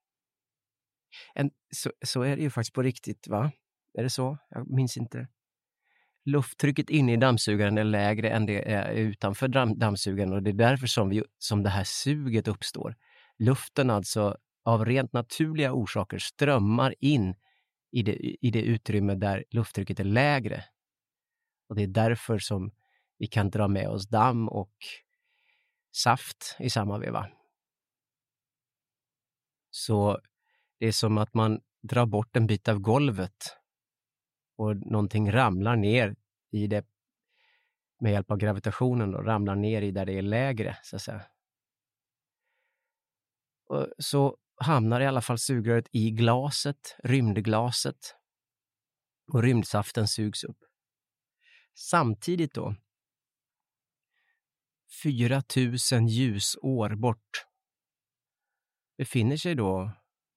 så är det ju faktiskt på riktigt, va? Är det så? Jag minns inte. Lufttrycket inne i dammsugaren är lägre än det är utanför dammsugaren, och det är därför som det här suget uppstår. Luften alltså av rent naturliga orsaker strömmar in i det utrymme där lufttrycket är lägre. Och det är därför som vi kan dra med oss damm och saft i samma veva. Så det är som att man drar bort en bit av golvet och någonting ramlar ner i det med hjälp av gravitationen och ramlar ner i där det är lägre, så att säga. Och så hamnar i alla fall sugröret i glaset, rymdglaset, och rymdsaften sugs upp. Samtidigt då, 4000 ljusår bort, befinner sig då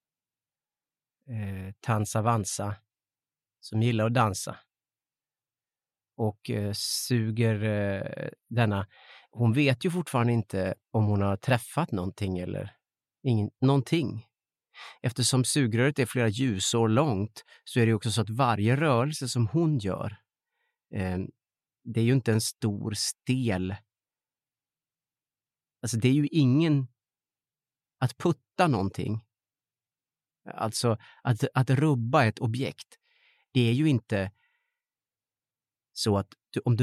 Tansa Vansa, som gillar att dansa, och suger denna. Hon vet ju fortfarande inte om hon har träffat någonting eller någonting. Eftersom sugröret är flera ljusår långt så är det också så att varje rörelse som hon gör, det är ju inte en stor stel. Alltså det är ju ingen att putta någonting. Alltså att rubba ett objekt. Det är ju inte så att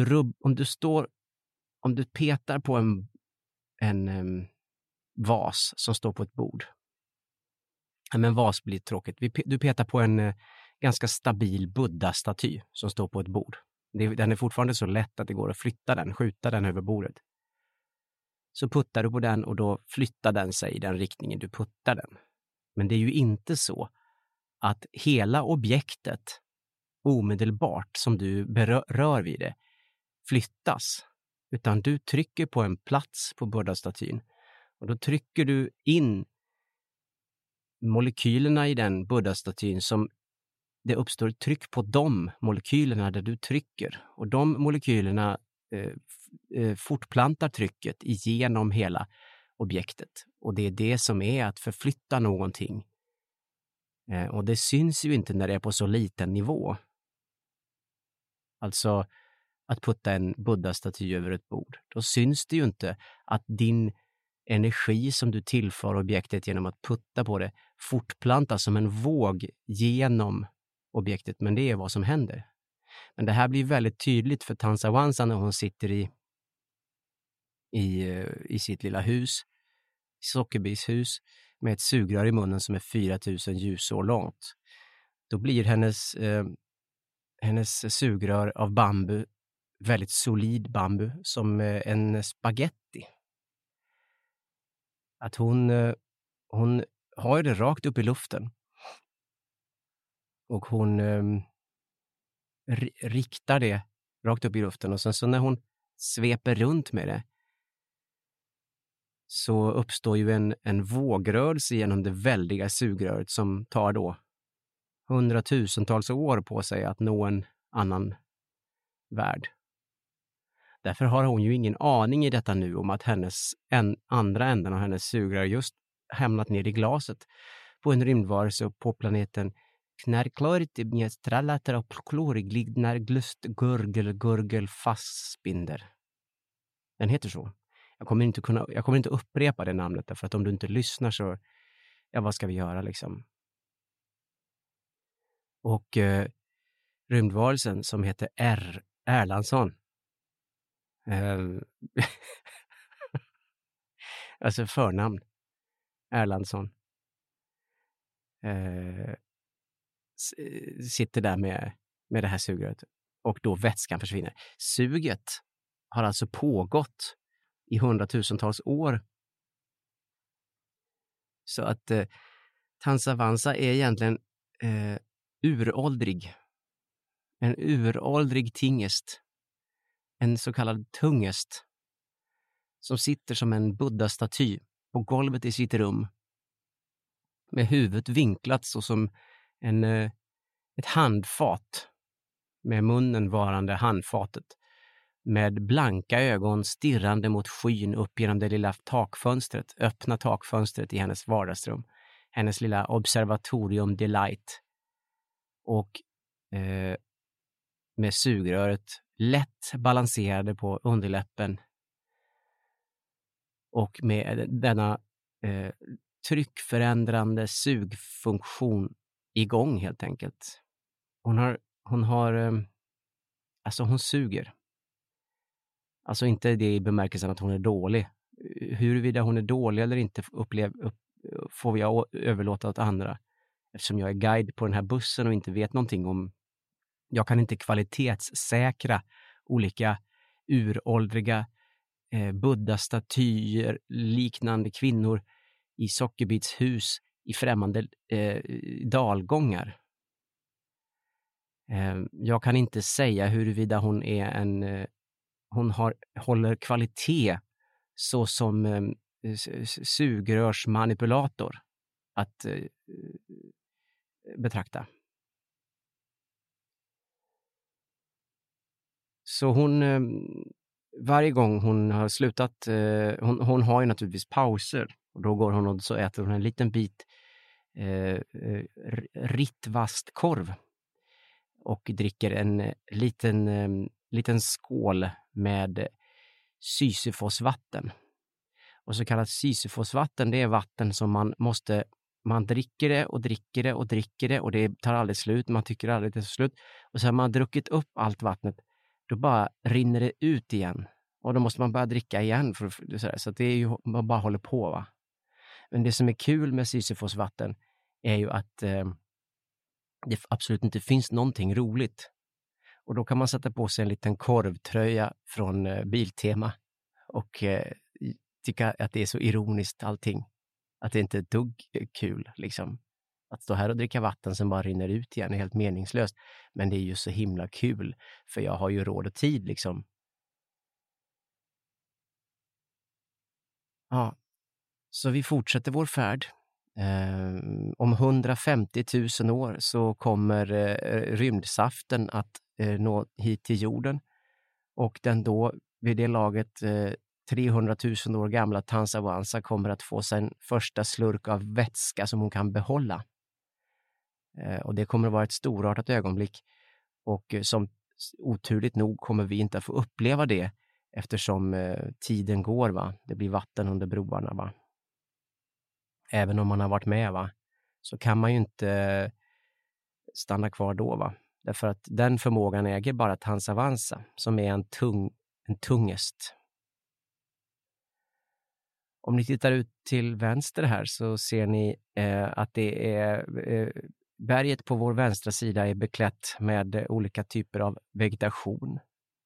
om du petar på en vas som står på ett bord. Men en vas blir tråkigt. Du petar på en ganska stabil Buddha-staty som står på ett bord. Den är fortfarande så lätt att det går att skjuta den över bordet. Så puttar du på den och då flyttar den sig i den riktningen du puttar den. Men det är ju inte så att hela objektet omedelbart som du rör vid det flyttas. Utan du trycker på en plats på Buddha-statyn och då trycker du in molekylerna i den Buddha-statyn som det uppstår tryck på de molekylerna där du trycker. Och de molekylerna fortplantar trycket igenom hela objektet. Och det är det som är att förflytta någonting. Och det syns ju inte när det är på så liten nivå. Alltså att putta en Buddha-staty över ett bord. Då syns det ju inte att din energi som du tillför objektet genom att putta på det fortplantas som en våg genom objektet. Men det är vad som händer. Men det här blir väldigt tydligt för Tansa Vansa när hon sitter i sitt lilla hus, sockerbishus, med ett sugrör i munnen som är 4000 ljusår långt. Då blir hennes sugrör av bambu, väldigt solid bambu, som en spaghetti. Att hon har det rakt upp i luften. Och hon riktar det rakt upp i luften. Och sen så när hon sveper runt med det så uppstår ju en vågrörelse genom det väldiga sugröret som tar då 100,000-tals år på sig att nå en annan värld. Därför har hon ju ingen aning i detta nu om att andra änden av hennes sugrör just hamnat ner i glaset på en rymdvarelse på planeten Knärkloritignästralateraplorig fastbinder. Den heter så. Jag kommer inte upprepa det namnet därför att om du inte lyssnar så, ja, vad ska vi göra liksom? Och rymdvarelsen som heter Erlandsson. Alltså förnamn. Erlandsson. Sitter där med det här sugröret och då vätskan försvinner. Suget har alltså pågått i 100,000-tals år. Så att Tansavansa är egentligen uråldrig. En uråldrig tingest. En så kallad tungest. Som sitter som en buddha-staty på golvet i sitt rum. Med huvudet vinklat så som ett handfat. Med munnen varande handfatet. Med blanka ögon stirrande mot skyn upp genom det lilla takfönstret. Öppna takfönstret i hennes vardagsrum. Hennes lilla observatorium delight. Och med sugröret lätt balanserade på underläppen. Och med denna tryckförändrande sugfunktion igång helt enkelt. Hon suger. Alltså inte det i bemärkelsen att hon är dålig. Huruvida hon är dålig eller inte får jag överlåta åt andra. Eftersom jag är guide på den här bussen och inte vet någonting om... Jag kan inte kvalitetssäkra olika uråldriga buddha-statyer liknande kvinnor i sockerbitshus i främmande dalgångar. Jag kan inte säga huruvida hon är håller kvalitet så som sugrörsmanipulator att betrakta. Så hon, varje gång hon har slutat, hon har ju naturligtvis pauser. Och då går hon och så äter hon en liten bit rittvastkorv. Och dricker en liten skål med Sisyfosvatten. Och så kallat Sisyfosvatten, det är vatten som man dricker det och dricker det och dricker det och det tar aldrig slut. Man tycker aldrig det är slut. Och så har man druckit upp allt vattnet. Då bara rinner det ut igen. Och då måste man bara dricka igen. Så det är ju, man bara håller på, va. Men det som är kul med Sisyfosvatten är ju att det absolut inte finns någonting roligt. Och då kan man sätta på sig en liten korvtröja från Biltema. Och tycka att det är så ironiskt allting. Att det inte är ett dugg kul liksom. Att stå här och dricka vatten som bara rinner ut igen är helt meningslöst. Men det är ju så himla kul. För jag har ju råd och tid liksom. Ja. Så vi fortsätter vår färd. Om 150 000 år så kommer rymdsaften att nå hit till jorden. Och den då vid det laget 300 000 år gamla Tansavansa kommer att få sin första slurk av vätska som hon kan behålla. Och det kommer att vara ett storartat ögonblick. Och som oturligt nog kommer vi inte att få uppleva det eftersom tiden går, va. Det blir vatten under broarna, va. Även om man har varit med, va, så kan man ju inte stanna kvar då, va. Därför att den förmågan äger bara Tansavansa som är en tungest. Om ni tittar ut till vänster här så ser ni att det är berget på vår vänstra sida är beklätt med olika typer av vegetation.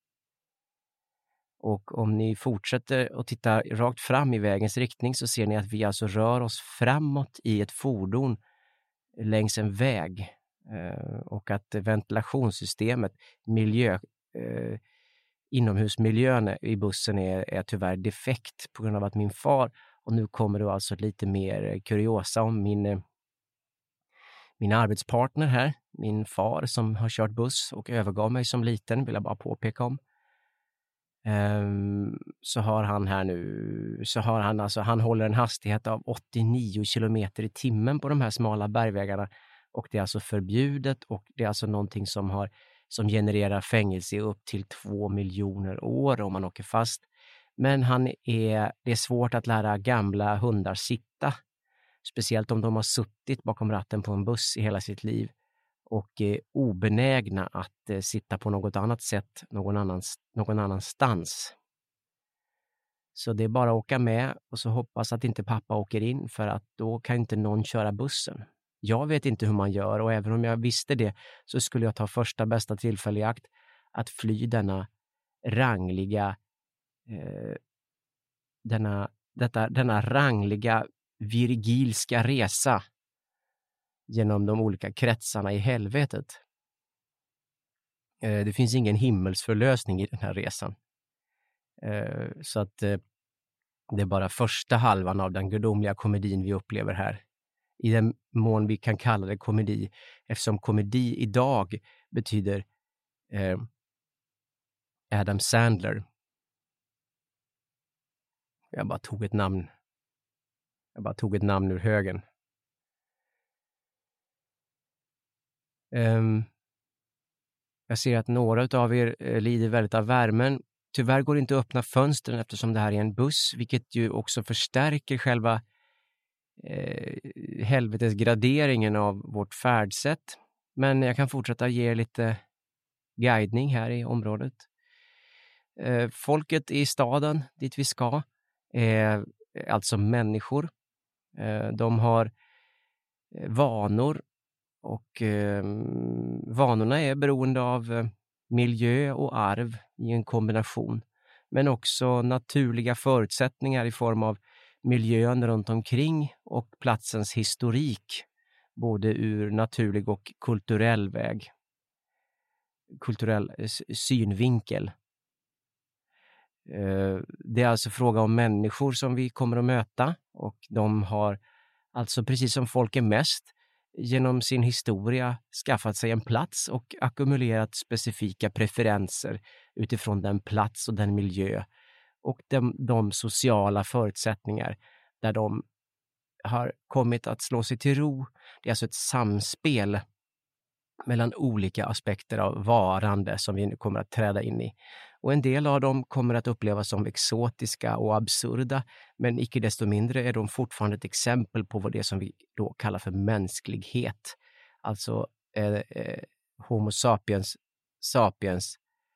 Och om ni fortsätter att titta rakt fram i vägens riktning så ser ni att vi alltså rör oss framåt i ett fordon längs en väg. Och att ventilationssystemet, inomhusmiljön i bussen är tyvärr defekt på grund av att min far, och nu kommer det alltså lite mer kuriosa om min arbetspartner här, min far som har kört buss och övergav mig som liten, vill jag bara påpeka om. så har han här nu, han håller en hastighet av 89 kilometer i timmen på de här smala bergvägarna, och det är alltså förbjudet, och det är alltså någonting som genererar fängelse i upp till 2 miljoner år om man åker fast. Men det är svårt att lära gamla hundar sitta, speciellt om de har suttit bakom ratten på en buss i hela sitt liv och är obenägna att sitta på något annat sätt någon annanstans. Så det är bara att åka med och så hoppas att inte pappa åker in, för att då kan inte någon köra bussen. Jag vet inte hur man gör, och även om jag visste det så skulle jag ta första bästa tillfälle i akt att fly denna rangliga virgilska resa genom de olika kretsarna i helvetet. Det finns ingen himmelsförlösning i den här resan. Så att det är bara första halvan av den gudomliga komedin vi upplever här. I den mån vi kan kalla det komedi, eftersom komedi idag betyder Adam Sandler. Jag bara tog ett namn ur högen. Jag ser att några av er lider väldigt av värmen. Tyvärr går det inte att öppna fönstren eftersom det här är en buss, vilket ju också förstärker själva helvetesgraderingen av vårt färdsätt. Men jag kan fortsätta ge er lite guidning här i området. Folket i staden dit vi ska är alltså människor. De har vanor, och vanorna är beroende av miljö och arv i en kombination, men också naturliga förutsättningar i form av miljön runt omkring och platsens historik, både ur naturlig och kulturell synvinkel. Det är alltså fråga om människor som vi kommer att möta, och de har alltså, precis som folk är mest, genom sin historia skaffat sig en plats och ackumulerat specifika preferenser utifrån den plats och den miljö och de sociala förutsättningar där de har kommit att slå sig till ro. Det är alltså ett samspel mellan olika aspekter av varande som vi nu kommer att träda in i. Och en del av dem kommer att upplevas som exotiska och absurda, men icke desto mindre är de fortfarande ett exempel på vad det som vi då kallar för mänsklighet. Alltså Homo sapiens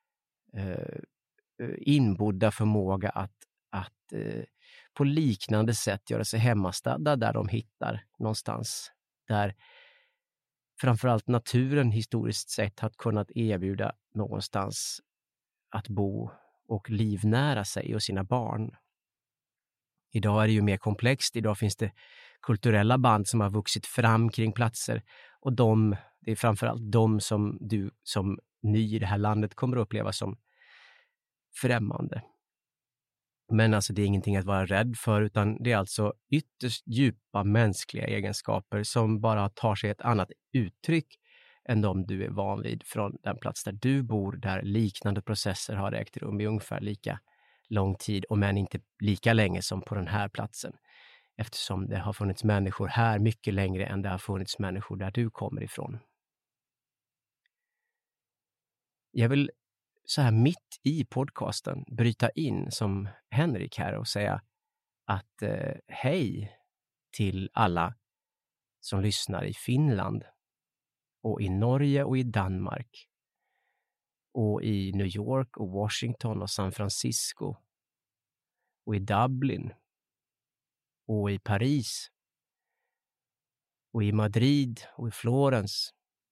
inbodda förmåga att på liknande sätt göra sig hemmastadda där de hittar någonstans, där framförallt naturen historiskt sett har kunnat erbjuda någonstans att bo och livnära sig och sina barn. Idag är det ju mer komplext. Idag finns det kulturella band som har vuxit fram kring platser, och det är framförallt de som du som ny i det här landet kommer att uppleva som främmande. Men alltså det är ingenting att vara rädd för, utan det är alltså ytterst djupa mänskliga egenskaper som bara tar sig ett annat uttryck än de du är van vid från den plats där du bor, där liknande processer har ägt rum i ungefär lika lång tid, och men inte lika länge som på den här platsen, eftersom det har funnits människor här mycket längre än det har funnits människor där du kommer ifrån. Jag vill så här mitt i podcasten bryta in som Henrik här och säga att hej till alla som lyssnar i Finland och i Norge och i Danmark och i New York och Washington och San Francisco och i Dublin och i Paris och i Madrid och i Florens.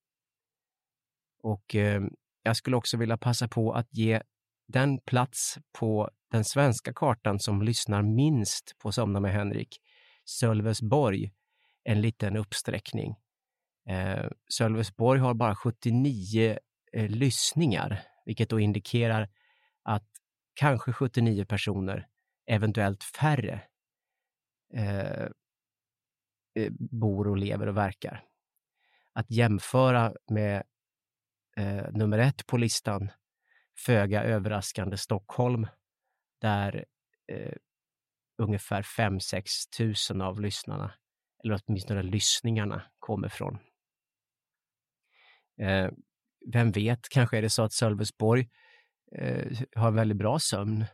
Och jag skulle också vilja passa på att ge den plats på den svenska kartan som lyssnar minst på Somna med Henrik, Sölvesborg, en liten uppsträckning. Sölvesborg har bara 79 lyssningar, vilket då indikerar att kanske 79 personer, eventuellt färre, bor och lever och verkar. Att jämföra med nummer 1 på listan, föga överraskande Stockholm, där ungefär 5-6 tusen av lyssnarna, eller åtminstone lyssningarna, kommer från. Vem vet, kanske är det så att Sölvesborg har en väldigt bra sömn.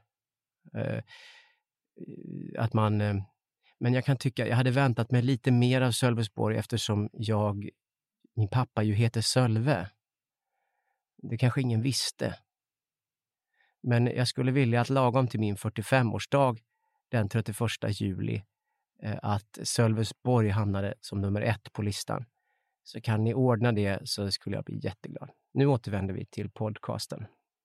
Men jag kan tycka, jag hade väntat mig lite mer av Sölvesborg eftersom min pappa ju heter Sölve. Det kanske ingen visste. Men jag skulle vilja att lagom till min 45-årsdag den 31 juli att Sölvesborg hamnade som nummer 1 på listan. Så kan ni ordna det, så skulle jag bli jätteglad. Nu återvänder vi till podcasten.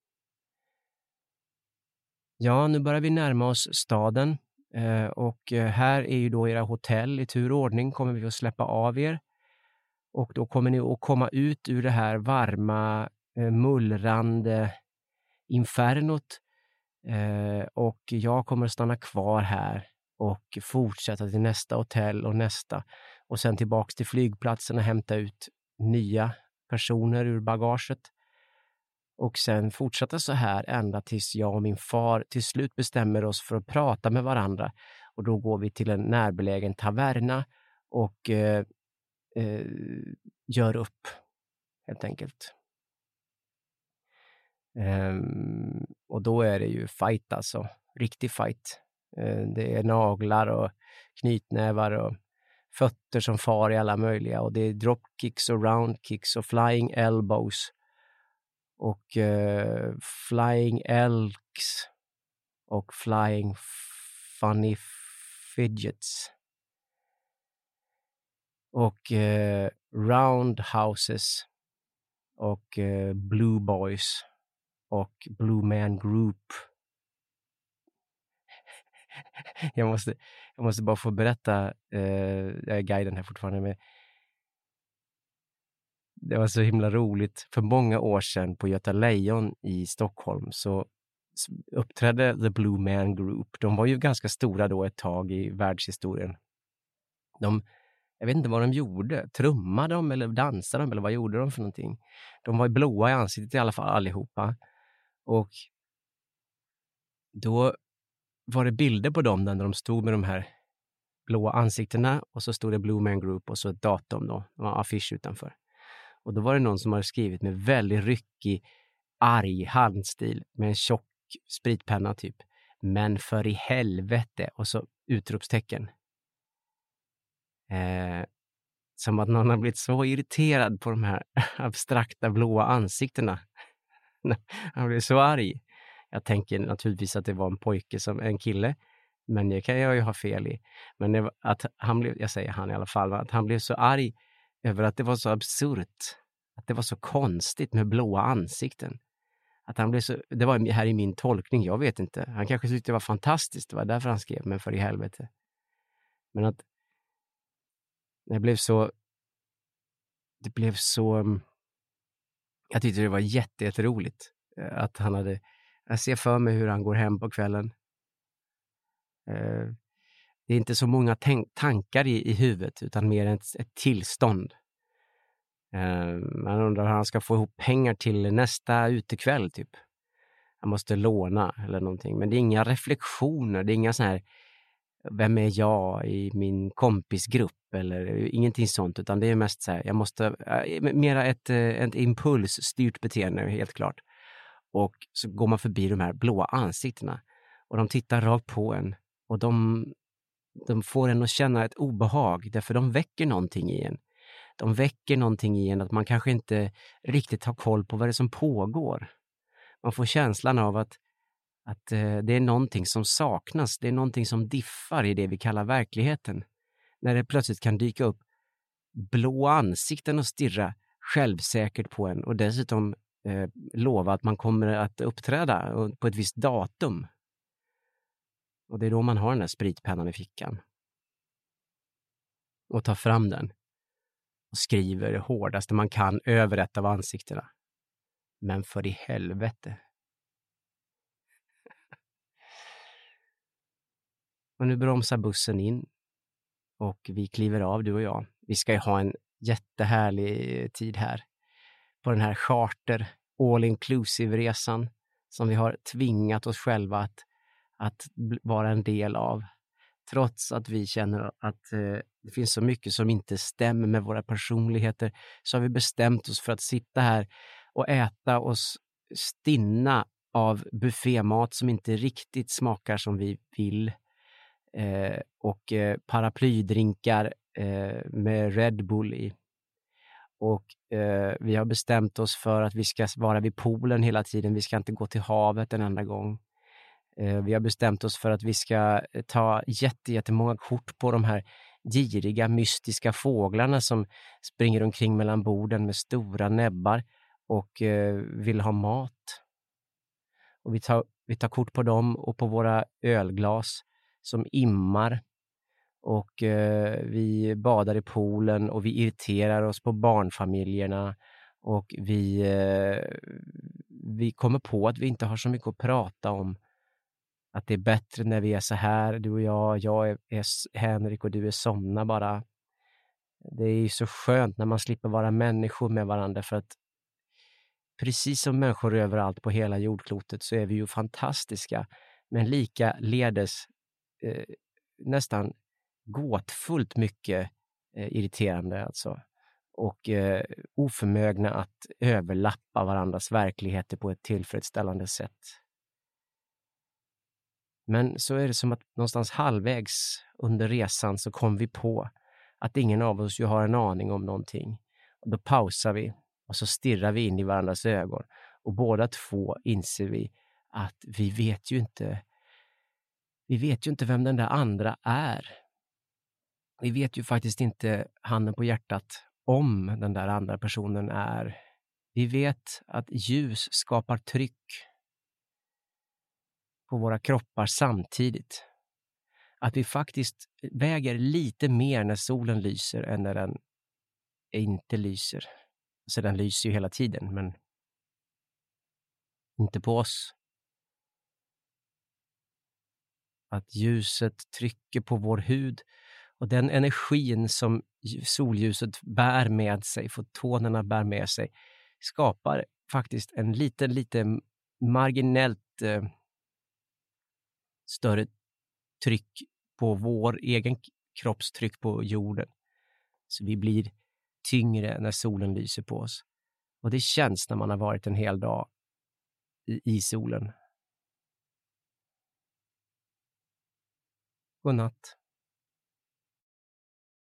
Ja, nu börjar vi närma oss staden. Och här är ju då era hotell i tur och ordning, kommer vi att släppa av er. Och då kommer ni att komma ut ur det här varma, mullrande infernot. Och jag kommer att stanna kvar här och fortsätta till nästa hotell och nästa. Och sen tillbaks till flygplatsen och hämta ut nya personer ur bagaget. Och sen fortsätta så här ända tills jag och min far till slut bestämmer oss för att prata med varandra. Och då går vi till en närbelägen taverna och gör upp, helt enkelt. Och då är det ju fight, alltså. Riktig fight. Det är naglar och knytnävar och fötter som far i alla möjliga. Och det är dropkicks och roundkicks och flying elbows. Och flying elks och flying funny fidgets och roundhouses och blue boys och blue man group. jag måste bara få berätta, jag är guiden här fortfarande, men det var så himla roligt. För många år sedan på Göta Lejon i Stockholm så uppträdde The Blue Man Group. De var ju ganska stora då ett tag i världshistorien. Jag vet inte vad de gjorde. Trummade de eller dansade de eller vad gjorde de för någonting? De var blåa i ansiktet i alla fall allihopa. Och då var det bilder på dem där de stod med de här blåa ansiktena och så stod det Blue Man Group och så ett datum då. Det var affisch utanför. Och då var det någon som hade skrivit med väldigt ryckig, arg handstil med en tjock spritpenna typ. Men för i helvete. Och så utropstecken. Som att någon har blivit så irriterad på de här abstrakta blåa ansiktena. Han blev så arg. Jag tänker naturligtvis att det var en kille. Men det kan jag ju ha fel i. Men att han blev, jag säger han i alla fall, att han blev så arg över att det var så absurt. Att det var så konstigt med blåa ansikten. Att han blev så, det var här i min tolkning, jag vet inte. Han kanske tyckte det var fantastiskt, det var därför han skrev, men för i helvete. Men att det blev så, jag tyckte det var jätteroligt att han hade, jag ser för mig hur han går hem på kvällen. Det är inte så många tankar i huvudet, utan mer ett tillstånd. Man undrar hur han ska få ihop pengar till nästa utekväll typ. Han måste låna eller någonting. Men det är inga reflektioner. Det är inga så här, vem är jag i min kompisgrupp eller ingenting sånt. Utan det är mest så här, jag måste, mera ett impulsstyrt beteende helt klart. Och så går man förbi de här blåa ansiktena. Och de tittar rakt på en. Och de får en att känna ett obehag. Därför de väcker någonting i en. De väcker någonting i en att man kanske inte riktigt har koll på vad det är som pågår. Man får känslan av att det är någonting som saknas. Det är någonting som diffar i det vi kallar verkligheten. När det plötsligt kan dyka upp blå ansikten och stirra självsäkert på en. Och dessutom lova att man kommer att uppträda på ett visst datum. Och det är då man har den där spritpennan i fickan. Och tar fram den. Och skriver det hårdaste man kan över ett av ansiktena. Men för i helvete. Och nu bromsar bussen in. Och vi kliver av, du och jag. Vi ska ju ha en jättehärlig tid här. På den här charter, all-inclusive-resan. som vi har tvingat oss själva att vara en del av. Trots att vi känner att det finns så mycket som inte stämmer med våra personligheter, så har vi bestämt oss för att sitta här och äta oss stinna av buffémat som inte riktigt smakar som vi vill. Och paraplydrinkar med Red Bull i. Och vi har bestämt oss för att vi ska vara vid poolen hela tiden. Vi ska inte gå till havet en enda gång. Vi har bestämt oss för att vi ska ta jättemånga kort på de här giriga, mystiska fåglarna som springer omkring mellan borden med stora näbbar och vill ha mat. Och vi tar kort på dem och på våra ölglas som immar. Och vi badar i poolen och vi irriterar oss på barnfamiljerna. Och vi kommer på att vi inte har så mycket att prata om. Att det är bättre när vi är så här, du och jag är Henrik och du är Somna bara. Det är ju så skönt när man slipper vara människor med varandra, för att precis som människor överallt på hela jordklotet så är vi ju fantastiska, men lika ledes nästan gåtfullt mycket irriterande alltså. Och oförmögna att överlappa varandras verkligheter på ett tillfredsställande sätt. Men så är det som att någonstans halvvägs under resan så kom vi på att ingen av oss ju har en aning om någonting. Och då pausar vi och så stirrar vi in i varandras ögon. Och båda två inser vi att vi vet ju inte vem den där andra är. Vi vet ju faktiskt inte, handen på hjärtat, om den där andra personen är. Vi vet att ljus skapar tryck på våra kroppar samtidigt. Att vi faktiskt väger lite mer när solen lyser än när den inte lyser. Så den lyser ju hela tiden, men inte på oss. Att ljuset trycker på vår hud och den energin som solljuset bär med sig, fotonerna bär med sig, skapar faktiskt en lite marginellt större tryck på vår egen kroppstryck på jorden. Så vi blir tyngre när solen lyser på oss. Och det känns när man har varit en hel dag i solen. God natt.